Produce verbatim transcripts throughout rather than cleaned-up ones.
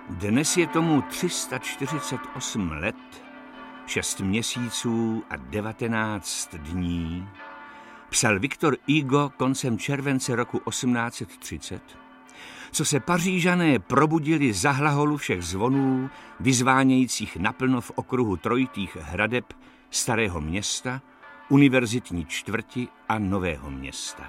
Dnes je tomu tři sta čtyřicet osm let, šest měsíců a devatenáct dní. Psal Victor Hugo koncem července roku osmnáct set třicet, co se Pařížané probudili za hlaholu všech zvonů, vyzvánějících naplno v okruhu trojitých hradeb Starého Města, Univerzitní čtvrti a Nového Města.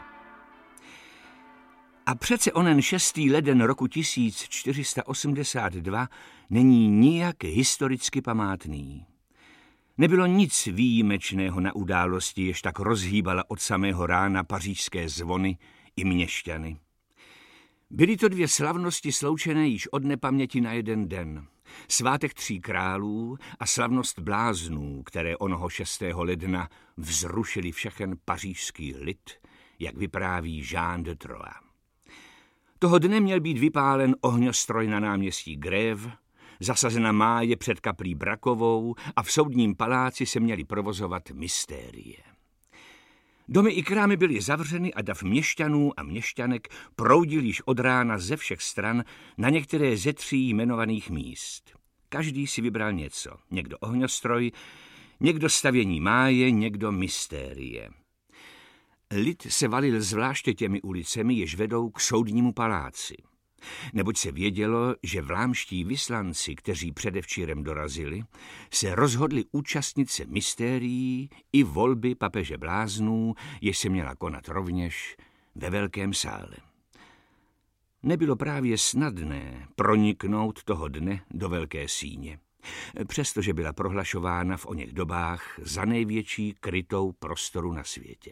A přece onen šestý leden roku tisíc čtyři sta osmdesát dva není nijak historicky památný. Nebylo nic výjimečného na události, jež tak rozhýbala od samého rána pařížské zvony i měšťany. Byly to dvě slavnosti sloučené již od nepaměti na jeden den. Svátek tří králů a slavnost bláznů, které onoho šestého ledna vzrušili všechen pařížský lid, jak vypráví Jean de Troyes. Toho dne měl být vypálen ohňostroj na náměstí Grève, zasazena máje před kaplí Brakovou a v soudním paláci se měly provozovat mystérie. Domy i krámy byly zavřeny a dav měšťanů a měšťanek proudil již od rána ze všech stran na některé ze tří jmenovaných míst. Každý si vybral něco. Někdo ohňostroj, někdo stavění máje, někdo mystérie. Lid se valil zvláště těmi ulicemi, jež vedou k soudnímu paláci. Neboť se vědělo, že vlámští vyslanci, kteří předevčírem dorazili, se rozhodli účastnit se mystérií i volby papeže bláznů, jež se měla konat rovněž ve velkém sále. Nebylo právě snadné proniknout toho dne do velké síně, přestože byla prohlašována v oněch dobách za největší krytou prostoru na světě.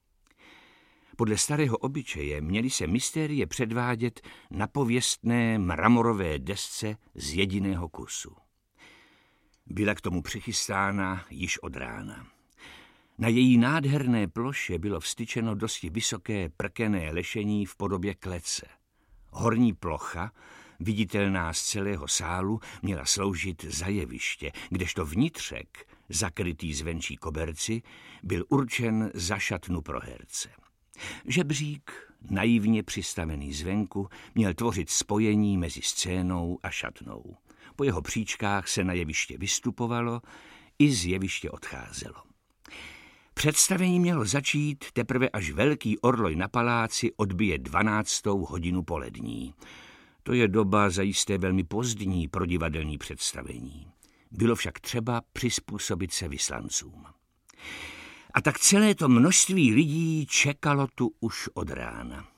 Podle starého obyčeje měly se mystérie předvádět na pověstné mramorové desce z jediného kusu. Byla k tomu přichystána již od rána. Na její nádherné ploše bylo vstyčeno dosti vysoké prkené lešení v podobě klece. Horní plocha, viditelná z celého sálu, měla sloužit za jeviště, kdežto vnitřek, zakrytý zvenčí koberci, byl určen za šatnu pro herce. Žebřík, naivně přistavený zvenku, měl tvořit spojení mezi scénou a šatnou. Po jeho příčkách se na jeviště vystupovalo i z jeviště odcházelo. Představení mělo začít teprve, až velký orloj na paláci odbije dvanáctou hodinu polední. To je doba zajisté velmi pozdní pro divadelní představení. Bylo však třeba přizpůsobit se vyslancům. A tak celé to množství lidí čekalo tu už od rána.